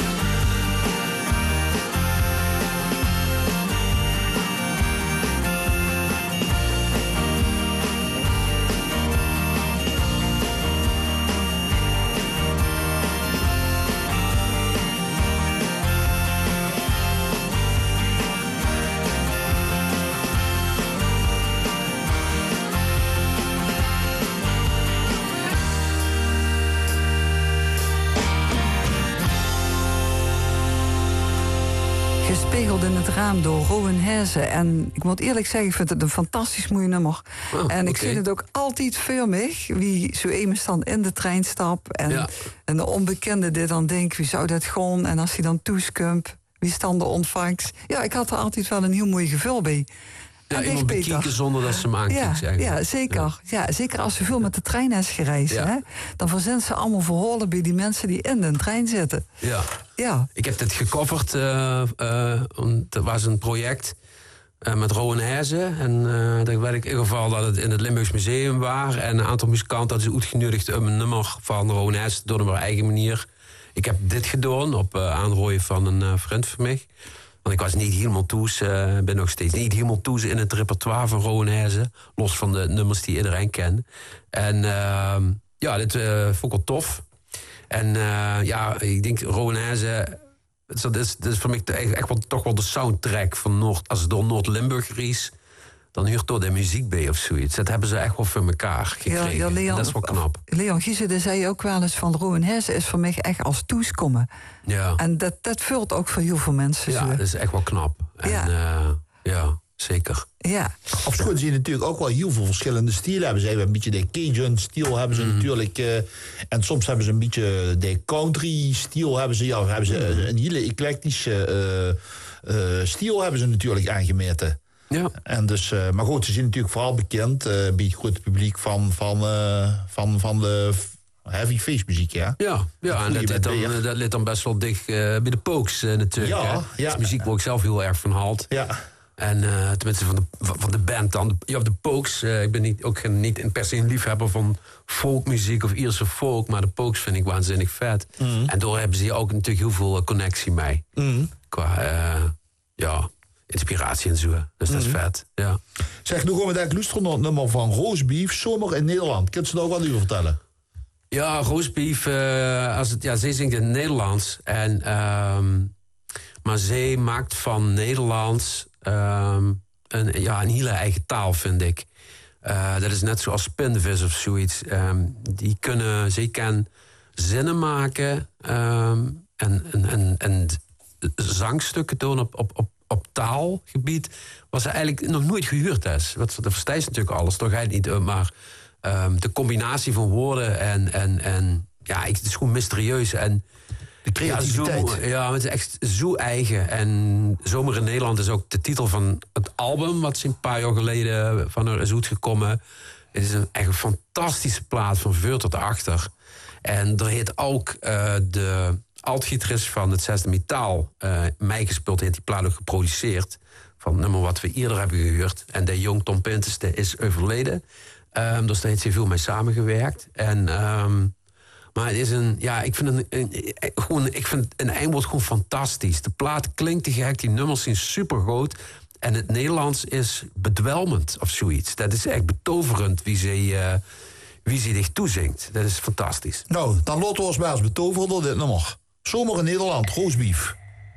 Gespiegeld in het raam door Rowan Heze. En ik moet eerlijk zeggen, ik vind het een fantastisch mooi nummer. Oh, en ik okay. zie het ook altijd voor mij, wie zo eenmaal dan in de trein stapt. En, ja. en de onbekende die dan denkt, wie zou dat gaan? En als hij dan toeskumpt, wie is dan de ontvangst? Ja, ik had er altijd wel een heel mooi gevoel bij. Ja, iemand bekijken zonder dat ze hem aankijkt. Ja, ja, zeker. Ja. ja, zeker als ze veel met de trein is gereisd. Ja. Hè, dan verzinnen ze allemaal verhalen bij die mensen die in de trein zitten. Ja. ja. Ik heb dit gecoverd. Uh, uh, er was een project uh, met Rowan Heze. En uh, daar werd ik in geval dat het in het Limburgs Museum was. En een aantal muzikanten hadden ze uitgenodigd om een nummer van Rowan Heze te doen op haar eigen manier. Ik heb dit gedaan op uh, aanrooien van een uh, vriend van mij. Want ik was niet helemaal toes, uh, ben nog steeds niet helemaal toes in het repertoire van Rowan Heze. Los van de nummers die iedereen kent. En uh, ja, dit uh, vond ik wel tof. En uh, ja, ik denk Rowan Heze, dat is, dat is voor mij echt wel, toch wel de soundtrack van Noord. Als het door Noord-Limburg is, dan huurt door de muziek bij of zoiets. Dat hebben ze echt wel voor elkaar gekregen. Ja, ja, Leon, dat is wel knap. Leon Giese zei ook wel eens van Rowan Heze is voor mij echt als toeskomen. Ja. En dat, dat vult ook voor heel veel mensen. Ja, zo. dat is echt wel knap. En, ja. Uh, ja, zeker. Ja. Op school zie je natuurlijk ook wel heel veel verschillende stilen hebben. Ze hebben een beetje de Cajun-stil hebben ze mm. natuurlijk. Uh, en soms hebben ze een beetje de country-stil hebben ze. Ja, hebben ze mm. een hele eclectische uh, uh, stil hebben ze natuurlijk aangemeten. Ja. En dus, uh, maar goed, ze zijn natuurlijk vooral bekend uh, bij het grote publiek van, van, uh, van, van de heavy feestmuziek, ja. Ja, ja en dat, dat, dan, dat ligt dan best wel dicht uh, bij de Pokes uh, natuurlijk. Ja, hè? Ja. Dat is muziek waar ik zelf heel erg van haalt. Ja. En uh, tenminste van de, van de band dan. Ja, de Pokes. Uh, ik ben niet, ook geen, niet per se een liefhebber van folkmuziek of Ierse folk, maar de Pokes vind ik waanzinnig vet. Mm. En door hebben ze hier ook natuurlijk heel veel connectie mee. Mm. Qua, uh, ja... inspiratie en zo. Dus dat is mm-hmm. vet, ja. Zeg, nu gaan we daar luisteren naar het nummer van Roosbeef, Zomer in Nederland. Kunt ze daar ook wat over vertellen? Ja, Roosbeef, uh, als het, ja, zij zingt in het Nederlands. En, um, maar zij maakt van Nederlands um, een, ja, een hele eigen taal, vind ik. Uh, dat is net zoals Spinvis of zoiets. Um, die kunnen, zij kan zinnen maken um, en, en, en, en zangstukken doen op, op, op op taalgebied, wat ze eigenlijk nog nooit gehuurd is. Dat verstijst natuurlijk alles, toch eigenlijk niet. Maar um, de combinatie van woorden en, en, en ja, het is gewoon mysterieus. En de creativiteit. Ja, zo, ja, het is echt zo eigen. En Zomer in Nederland is ook de titel van het album, wat ze een paar jaar geleden van haar is uitgekomen. Het is een echt een fantastische plaat van voor tot achter. En er heet ook uh, de altgitarist van het Zesde Metaal, uh, mij gespeeld heeft, die plaat ook geproduceerd. Van het nummer wat we eerder hebben gehuurd. En de jong Tom Pinteste is overleden. Um, dus daar heeft hij veel mee samengewerkt. En, um, maar het is een, ja, ik vind een, een, gewoon, ik vind een eindwoord gewoon fantastisch. De plaat klinkt te gek, die nummers zijn supergoed. En het Nederlands is bedwelmend of zoiets. Dat is echt betoverend wie ze, uh, wie ze dicht toezingt. Dat is fantastisch. Nou, dan laten we ons maar eens betoveren door dit nummer. Zomer in Nederland, roosbief.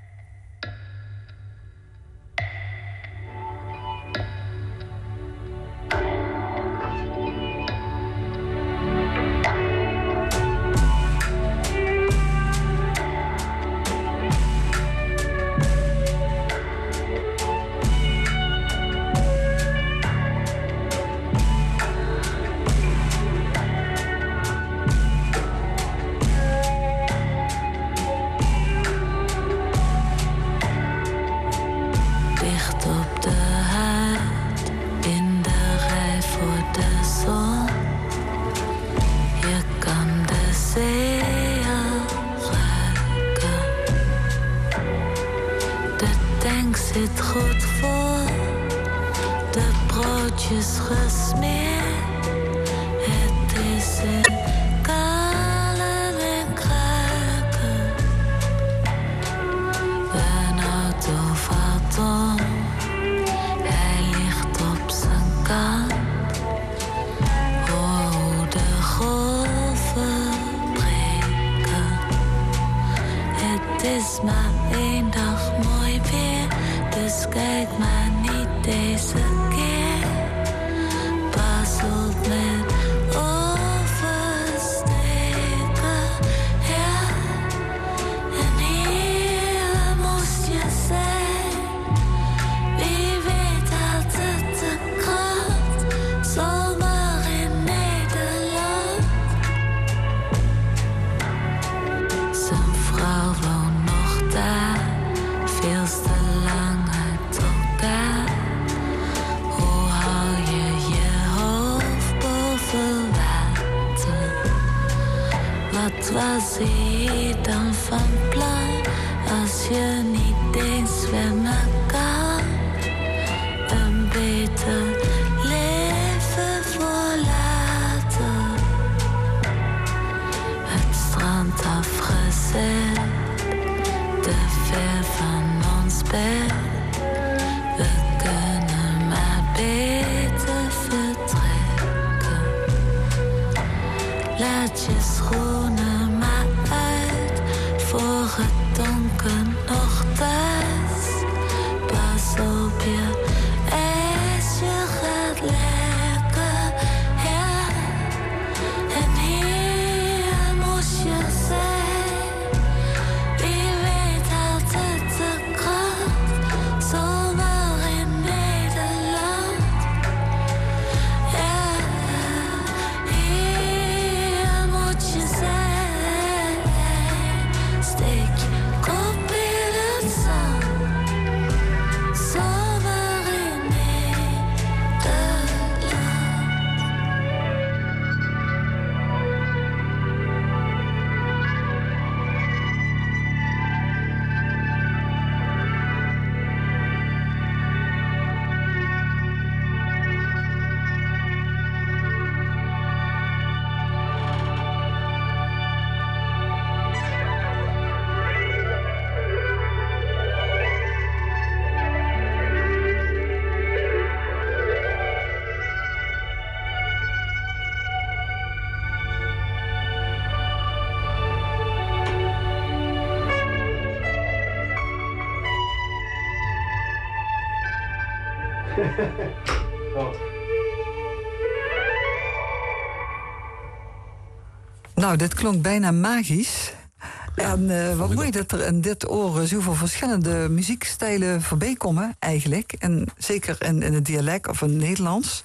Nou, dit klonk bijna magisch. En uh, wat mooi dat er in dit oor zoveel verschillende muziekstijlen voorbij komen, eigenlijk. En zeker in, in het dialect of in het Nederlands.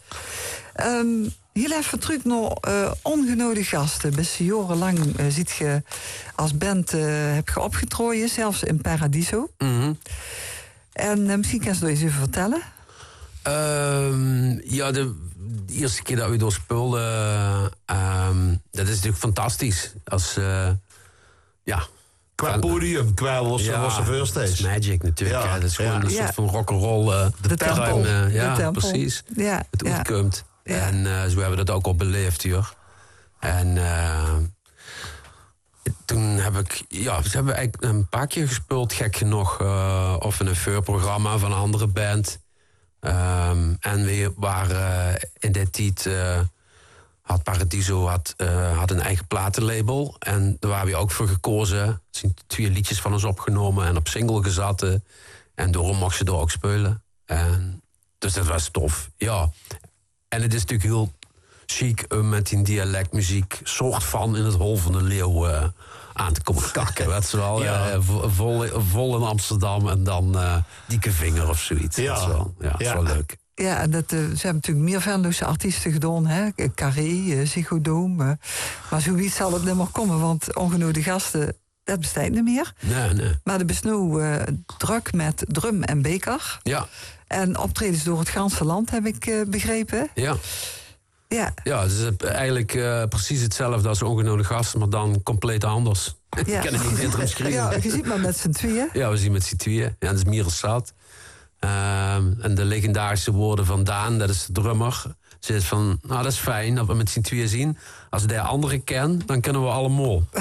Um, heel even terug naar uh, ongenode gasten. Best jarenlang uh, ziet je als band uh, heb je opgetrooien, zelfs in Paradiso. Mm-hmm. En uh, misschien kan je het eens even vertellen. Um, ja, de, de eerste keer dat we door speelden, um, dat is natuurlijk fantastisch. Als, uh, ja, Qua en, podium, qua was ja, was de first stage. Dat is magic natuurlijk. Ja. Ja. Dat is gewoon ja. een soort van rock'n'roll. Uh, de tempel. Uh, ja, de tempel. precies. Ja. Het ja. uitkomt. Ja. En uh, zo hebben we dat ook al beleefd hier. En uh, toen heb ik, ja, we hebben eigenlijk een paar keer gespeeld, gek genoeg. Uh, of in een voorprogramma van een andere band. Um, en we waren uh, in die tijd... Uh, had Paradiso had, uh, had een eigen platenlabel. En daar waren we ook voor gekozen. Er zijn twee liedjes van ons opgenomen en op single gezet. En daarom mocht ze er ook spelen. En, dus dat was tof, ja. En het is natuurlijk heel chic om met die dialectmuziek... soort van in het hol van de leeuw uh, aan te komen kakken. Weet je wel? Ja. Uh, vol, vol in Amsterdam en dan uh, dikke vinger of zoiets. Ja, dat is wel, ja, dat is wel leuk. Ja, en dat, uh, ze hebben natuurlijk meer Venloze artiesten gedaan, hè? Carré, uh, Ziggo-Dome. Uh, maar zoiets zal het niet meer komen, want Ongenode Gasten, dat bestaat niet meer. Nee, nee. Maar er is nu uh, druk met drum en beker. Ja. En optredens door het ganse land, heb ik uh, begrepen. Ja. Ja, ja, het is eigenlijk uh, precies hetzelfde als Ongenode Gasten, maar dan compleet anders. Ja. Ik ken het niet interim schrijven. Ja, je ziet maar met z'n tweeën. Ja, we zien met z'n tweeën. Ja, dat is Mierensat. Um, en de legendarische woorden van Daan, dat is de drummer. Ze zegt van, nou dat is fijn dat we met z'n tweeën zien. Als we de andere kennen, dan kunnen we allemaal. Ja.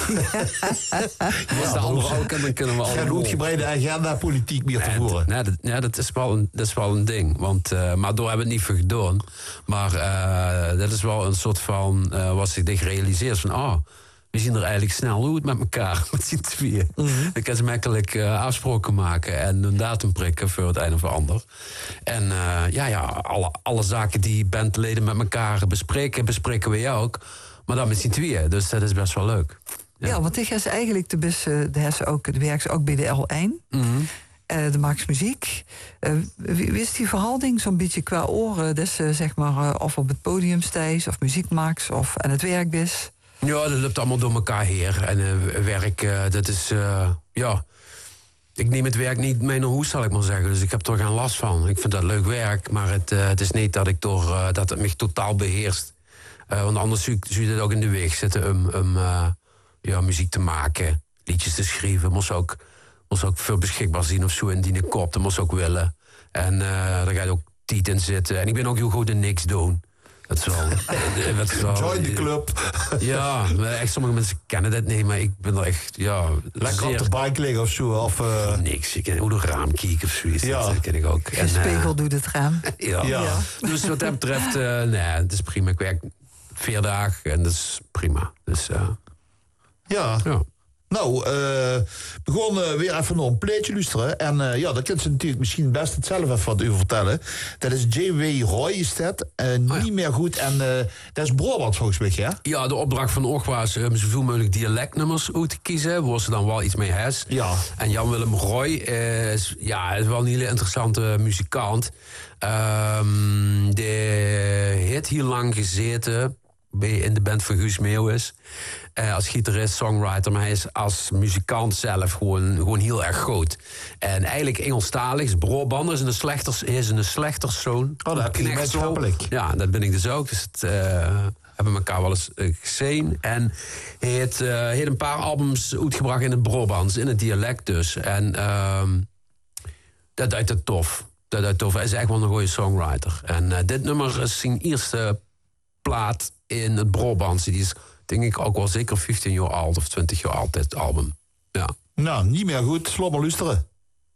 Als de andere ook kennen, dan kunnen we allemaal. Geen uitgebreide agenda politiek meer te voeren. Nee, dat, nee, dat, is wel een, dat is wel een ding. Want, uh, maar door hebben we het niet voor gedaan. Maar uh, dat is wel een soort van, uh, wat zich dicht realiseert van, oh, we zien er eigenlijk snel uit met elkaar, met z'n tweeën. Mm-hmm. Dan kan ze makkelijk uh, afspraken maken en een datum prikken voor het een of ander. En uh, ja, ja alle, alle zaken die bandleden met elkaar bespreken, bespreken we jou ook. Maar dan met z'n tweeën, dus dat is best wel leuk. Ja, ja want ik heb eigenlijk de bus, de ook, de werkt ook bij de L één. Mm-hmm. Uh, de Max Muziek. Uh, wie, wie is die verhouding zo'n beetje qua oren? Dus uh, zeg maar uh, of op het podium stijs, of muziek maakt, of aan het werk is. Ja, dat loopt allemaal door elkaar heen. En uh, werk, uh, dat is, uh, ja... Ik neem het werk niet mee naar huis, zal ik maar zeggen. Dus ik heb er geen last van. Ik vind dat leuk werk, maar het, uh, het is niet dat, ik door, uh, dat het me totaal beheerst. Uh, want anders zou je het ook in de weg zitten om, om uh, ja, muziek te maken, liedjes te schrijven. Moest ook, moest ook veel beschikbaar zien of zo in die kop. Dat moest ook willen. En uh, daar ga je ook tijd in zitten. En ik ben ook heel goed in niks doen. Dat is wel... dat is wel join the club. Ja, echt, sommige mensen kennen dat niet, maar ik ben er echt, ja... Lekker zeer... op de bike liggen of zo, of... Uh... Niks, ik ken hoe de raam kijken of zoiets, ja. Dat ken ik ook. De spiegel uh... doet het raam. Ja. Ja. Ja. Dus wat dat betreft, uh, nee, het is prima. Ik werk vier dagen en dat is prima. Dus, uh... ja. ja. Nou, uh, we gaan uh, weer even nog een plaatje luisteren. En uh, ja, daar kunt ze natuurlijk misschien best het zelf even wat over vertellen. Dat is J W Roy is dat. Uh, oh, ja. Niet meer goed. En uh, dat is Brabant volgens mij, hè? Ja, de opdracht van Och was um, zoveel mogelijk dialectnummers uit te kiezen. Waar ze dan wel iets mee has. Ja. En Jan-Willem Roy is, ja, is wel een hele interessante muzikant. Um, die heeft hier lang gezeten in de band van Guus Meeuwis. Uh, als gitarist, songwriter, maar hij is als muzikant zelf gewoon, gewoon heel erg groot. En eigenlijk Engelstalig, is Brabant, is een slechters, is een slechterszoon. Oh, dat heb je gemeenschappelijk. Ja, dat ben ik dus ook. Dus het, uh, hebben we elkaar wel eens uh, gezien. En hij heeft, uh, heeft een paar albums uitgebracht in het Brabants, in het dialect dus. En uh, dat uit het tof. Dat uit tof. Hij is echt wel een goede songwriter. En uh, dit nummer is zijn eerste plaat in het Brabants. Die is denk ik ook wel zeker vijftien jaar oud of twintig jaar oud, dit album. Ja. Nou, niet meer goed. Slop maar luisteren.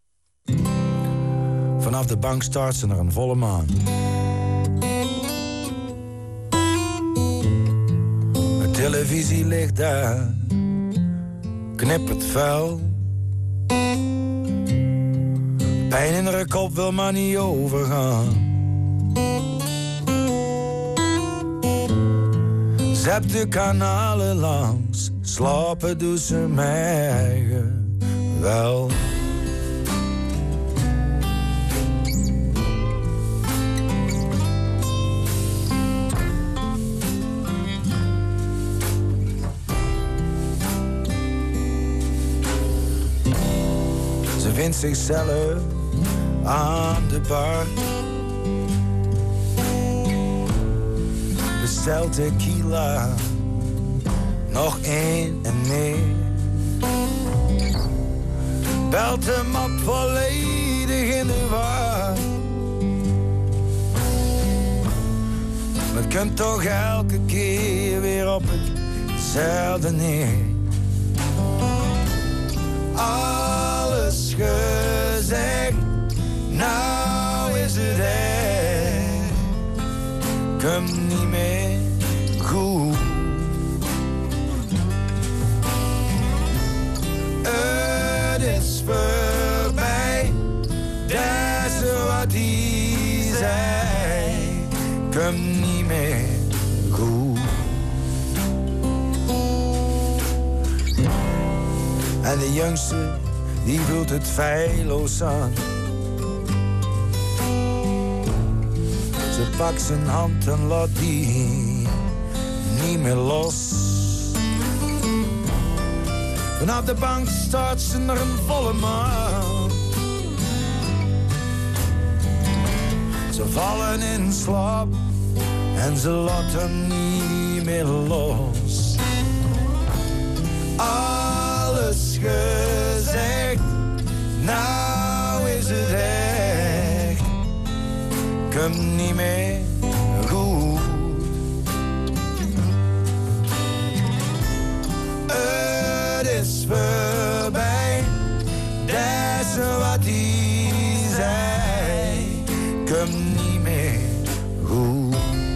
Vanaf de bank start ze naar een volle maan. De televisie ligt daar, knippert vuil. Pijn in de kop wil maar niet overgaan. Zet de kanalen langs, slapen doen ze mij wel. Ze vindt zichzelf aan de bar. Bestelt tequila, nog één en meer. belt hem op volledig in de war. Maar het komt toch elke keer weer op hetzelfde neer. Alles gezegd, nou is het echt. Komt niet meer goed. Het is voorbij, dat is wat hij zei. Komt niet meer goed. En de jongste, die voelt het feilloos aan. Ze pakt zijn hand en laat die niet meer los. Vanaf de bank staat ze naar een volle maan. Ze vallen in slaap en ze laat hem niet meer los. Alles gezegd, nou is het echt. Komt niet meer goed. Het is voorbij, dat is wat hij zei. Komt niet meer goed.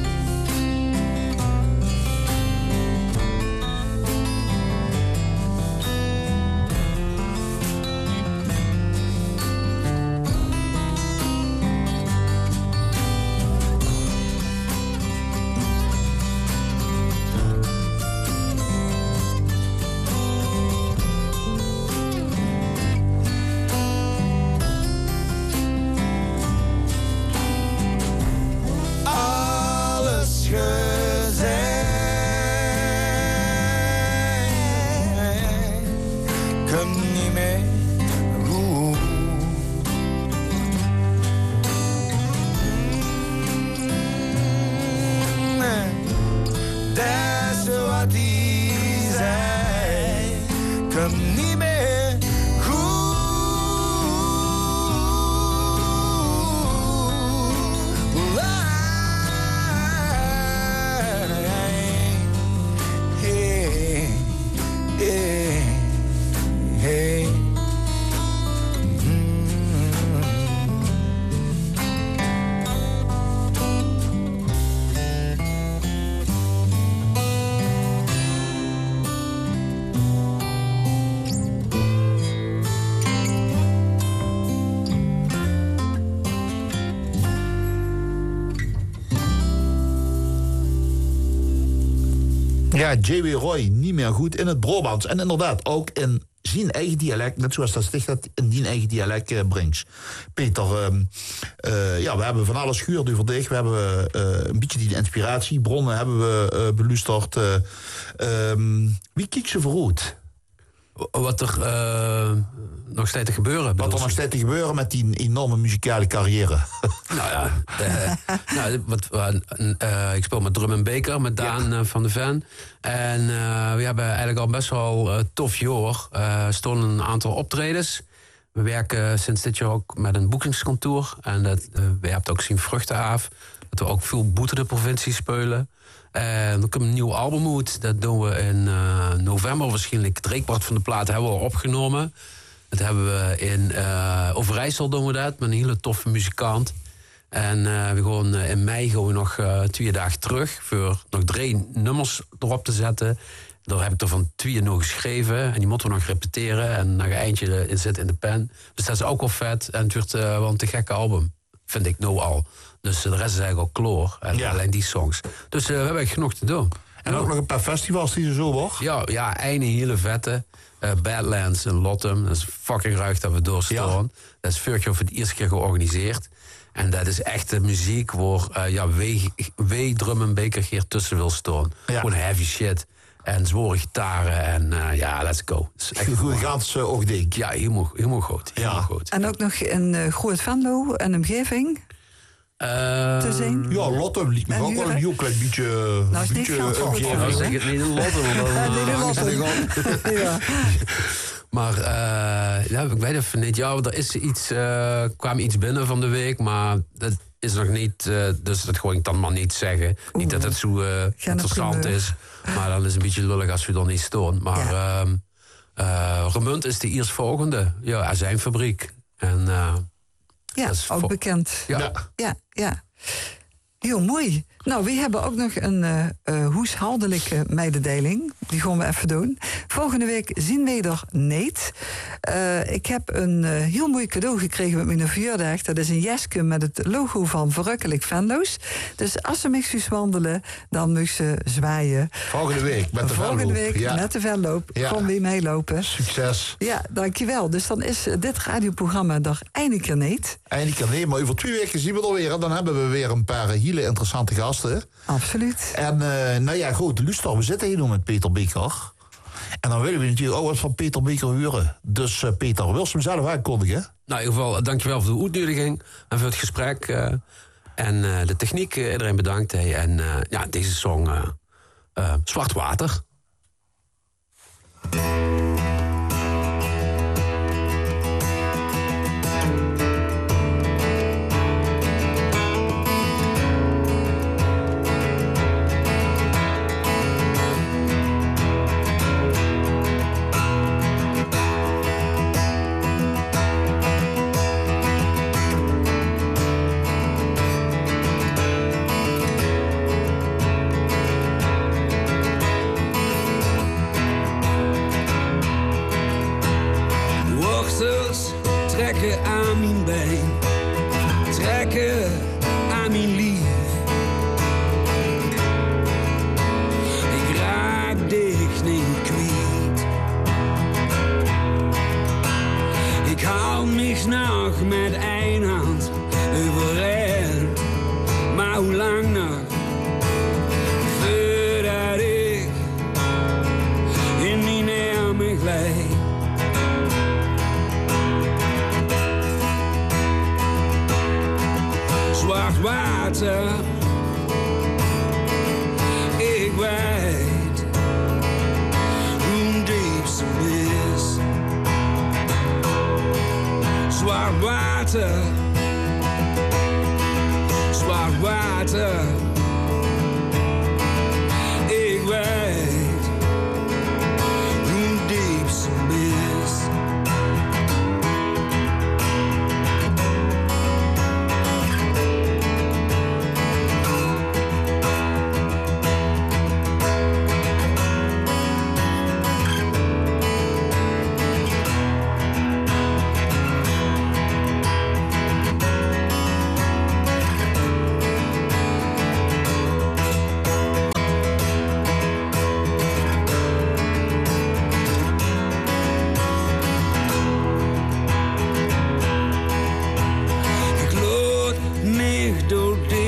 Ja, J W Roy, niet meer goed in het Brabants. En inderdaad, ook in zijn eigen dialect, net zoals dat sticht dat in die eigen dialect uh, brengt. Peter, uh, uh, ja, we hebben van alles gehuurd over dich. We hebben uh, een beetje die inspiratiebronnen hebben we uh, beluisterd. Uh, um, wie kijkt ze vooruit? Wat er uh, nog steeds te gebeuren. Wat er nog steeds te gebeuren met die enorme muzikale carrière. Nou ja, uh, nou, wat, uh, uh, ik speel met Drum en Baker, met Daan ja. uh, van de Ven. En uh, we hebben eigenlijk al best wel uh, tof jaar. Uh, er stonden een aantal optredens. We werken sinds dit jaar ook met een boekingskantoor. En dat uh, werpt ook zien vruchten af. Dat we ook veel boete de provincie spelen. En er komt een nieuw album uit. Dat doen we in uh, november. Waarschijnlijk driekwart van de platen hebben we al opgenomen. Dat hebben we in uh, Overijssel doen we dat. Met een hele toffe muzikant. En uh, we gaan, uh, in mei gaan we nog uh, twee dagen terug. Voor nog drie nummers erop te zetten. Daar heb ik er van twee nog geschreven. En die moeten we nog repeteren. En nog een eindje in zit in de pen. Dus dat is ook wel vet. En het wordt uh, wel een te gekke album. Vind ik nou al. Dus uh, de rest is eigenlijk al kloor. En ja. alleen die songs. Dus uh, we hebben echt genoeg te doen. En ook nog een paar festivals die ze zo wordt? Ja, ja, een hele vette. Uh, Badlands in Lottum. Dat is fucking ruig dat we doorstaan. Ja. Dat is vorig jaar voor de eerste keer georganiseerd. En dat is echt de muziek waar uh, ja, wij Drum en Baker hier tussen wil staan. Ja. Gewoon heavy shit. En zware gitaren. En uh, ja, let's go. Een goede gans uh, ook dik. Ja, helemaal, helemaal goed. Helemaal ja. goed. En ook nog in uh, Groot Venlo en omgeving. Uh, te zien. Ja, Lottum liet me ook wel een heel klein beetje. Nou, is niet omgeving. Nou, zeg het niet in Lottum. Ja, niet in Lottum. Ja. Maar uh, ja, ik weet even niet. Ja, er is iets, uh, kwam iets binnen van de week, maar dat is nog niet... Uh, dus dat gewoon ik dan maar niet zeggen. Oeh. Niet dat het zo uh, interessant is. Maar dan is het een beetje lullig als we er niet staan. Maar ja. uh, uh, Roermond is de eerstvolgende. Ja, azijnfabriek. En, uh, ja, ook voor... bekend. Ja. ja, ja. ja. Heel mooi. Nou, we hebben ook nog een uh, uh, huishoudelijke mededeling. Die gaan we even doen. Volgende week zien we er Neet. Uh, ik heb een uh, heel mooi cadeau gekregen met mijn verjaardag. Dat is een jasje met het logo van Verrukkelijk Venlo's. Dus als ze met ze wandelen, dan moet ze zwaaien. Volgende week met de Volgende Venloop. week ja. met de Venloop. Ja. Kom weer meelopen. Succes. Ja, dankjewel. Dus dan is dit radioprogramma er eindelijk er Neet. Eindelijk er Neet, maar over twee weken zien we er weer. En dan hebben we weer een paar hele interessante gasten. Absoluut. En uh, nou ja, goed, luister, we zitten hier nu met Peter Beker. En dan willen we natuurlijk ook wat van Peter Beker huren. Dus uh, Peter, wil je hem zelf aankondigen? Nou, in ieder geval, dankjewel voor de uitnodiging en voor het gesprek. Uh, en uh, de techniek, uh, iedereen bedankt. Hey. En uh, ja, deze song, uh, uh, Zwart Water. Trekken aan mijn been, trekken aan mijn lief. Ik raak dich niet kwijt. Ik hou mich nog met één hand overeind. Maar hoe lang nog, voordat ik in mijn armen glijd. Zwart water, ik weet hoe diep ze is. Zwart water, zwart water, ik weet hoe diep ze is. Door